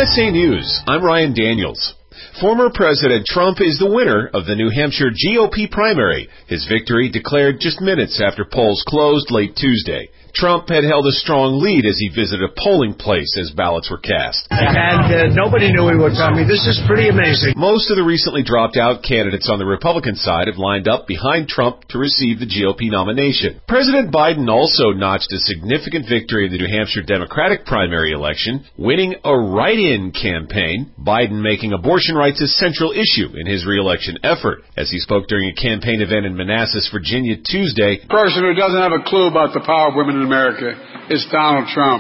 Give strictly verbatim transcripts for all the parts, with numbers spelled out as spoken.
S A News, I'm Ryan Daniels. Former President Trump is the winner of the New Hampshire G O P primary. His victory declared just minutes after polls closed late Tuesday. Trump had held a strong lead as he visited a polling place as ballots were cast. And uh, nobody knew he would come. I mean, this is pretty amazing. Most of the recently dropped out candidates on the Republican side have lined up behind Trump to receive the G O P nomination. President Biden also notched a significant victory in the New Hampshire Democratic primary election, winning a write-in campaign, Biden making abortion rights a central issue in his re-election effort. As he spoke during a campaign event in Manassas, Virginia, Tuesday, the person who doesn't have a clue about the power of women in America is Donald Trump.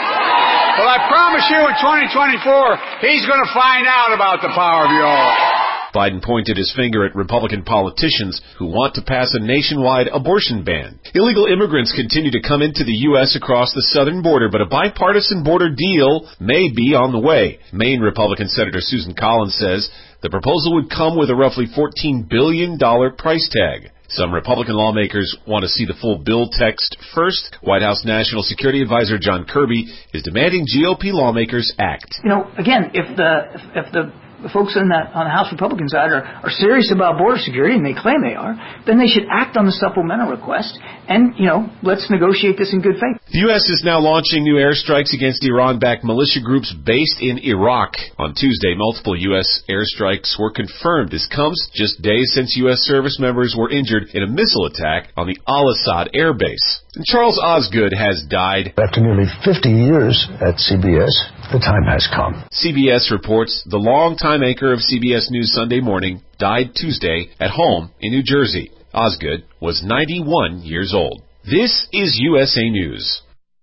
Well, I promise you in twenty twenty-four, he's going to find out about the power of you all. Biden pointed his finger at Republican politicians who want to pass a nationwide abortion ban. Illegal immigrants continue to come into the U S across the southern border, but a bipartisan border deal may be on the way. Maine Republican Senator Susan Collins says the proposal would come with a roughly fourteen billion dollars price tag. Some Republican lawmakers want to see the full bill text first. White House National Security Advisor John Kirby is demanding G O P lawmakers act. You know, again, if the if, if the the folks on, that, on the House Republican side are, are serious about border security, and they claim they are, then they should act on the supplemental request and, you know, let's negotiate this in good faith. The U S is now launching new airstrikes against Iran-backed militia groups based in Iraq. On Tuesday, multiple U S airstrikes were confirmed. This comes just days since U S service members were injured in a missile attack on the Al-Assad air base. And Charles Osgood has died. After nearly fifty years at C B S, the time has come. C B S reports the longtime anchor of C B S News Sunday Morning died Tuesday at home in New Jersey. Osgood was ninety-one years old. This is U S A News.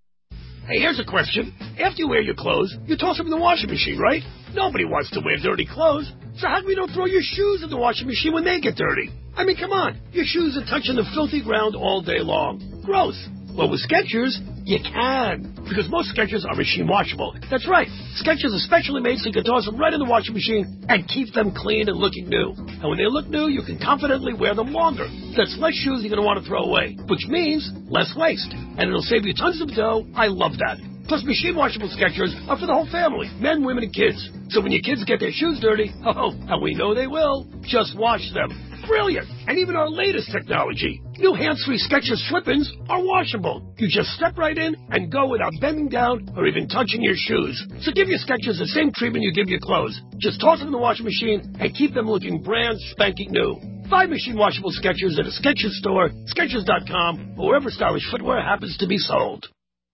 Hey, here's a question. After you wear your clothes, you toss them in the washing machine, right? Nobody wants to wear dirty clothes. So how come you don't throw your shoes in the washing machine when they get dirty? I mean, come on. Your shoes are touching the filthy ground all day long. Gross. Well, with Skechers, you can. Because most Skechers are machine washable. That's right. Skechers are specially made so you can toss them right in the washing machine and keep them clean and looking new. And when they look new, you can confidently wear them longer. That's less shoes you're going to want to throw away, which means less waste. And it'll save you tons of dough. I love that. Plus, machine washable Skechers are for the whole family, men, women, and kids. So when your kids get their shoes dirty, oh, and we know they will, just wash them. Brilliant. And even our latest technology, new hands-free Skechers slip-ins are washable. You just step right in and go without bending down or even touching your shoes. So give your Skechers the same treatment you give your clothes. Just toss them in the washing machine and keep them looking brand spanking new. Buy machine washable Skechers at a Skechers store, Skechers dot com, or wherever stylish footwear happens to be sold.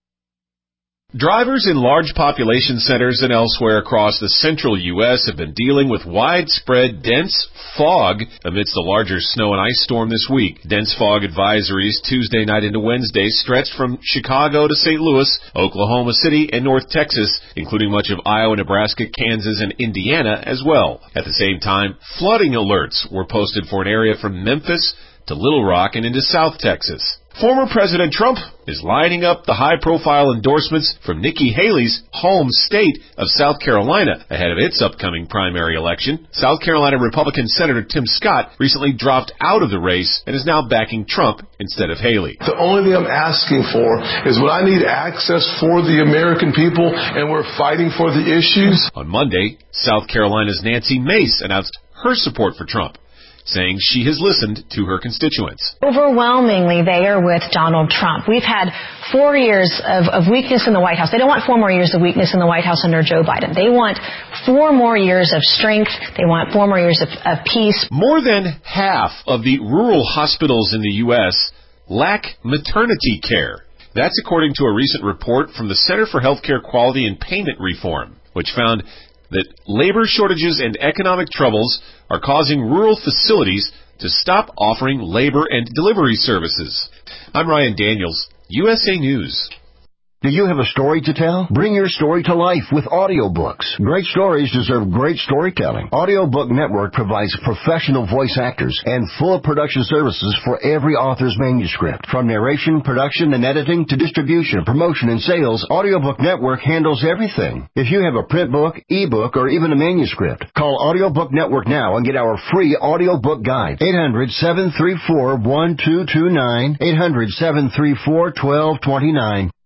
Drivers in large population centers and elsewhere across the central U S have been dealing with widespread dense fog amidst the larger snow and ice storm this week. Dense fog advisories Tuesday night into Wednesday stretched from Chicago to Saint Louis, Oklahoma City, and North Texas, including much of Iowa, Nebraska, Kansas, and Indiana as well. At the same time, flooding alerts were posted for an area from Memphis to Little Rock and into South Texas. Former President Trump is lining up the high-profile endorsements from Nikki Haley's home state of South Carolina ahead of its upcoming primary election. South Carolina Republican Senator Tim Scott recently dropped out of the race and is now backing Trump instead of Haley. The only thing I'm asking for is when I need access for the American people, and we're fighting for the issues. On Monday, South Carolina's Nancy Mace announced her support for Trump, saying she has listened to her constituents. Overwhelmingly, they are with Donald Trump. We've had four years of, of weakness in the White House. They don't want four more years of weakness in the White House under Joe Biden. They want four more years of strength. They want four more years of, of peace. More than half of the rural hospitals in the U S lack maternity care. That's according to a recent report from the Center for Healthcare Quality and Payment Reform, which found that labor shortages and economic troubles are causing rural facilities to stop offering labor and delivery services. I'm Ryan Daniels, U S A News. Do you have a story to tell? Bring your story to life with audiobooks. Great stories deserve great storytelling. Audiobook Network provides professional voice actors and full production services for every author's manuscript. From narration, production, and editing to distribution, promotion, and sales, Audiobook Network handles everything. If you have a print book, ebook, or even a manuscript, call Audiobook Network now and get our free audiobook guide. eight hundred, seven three four, one two two nine, eight hundred, seven three four, one two two nine.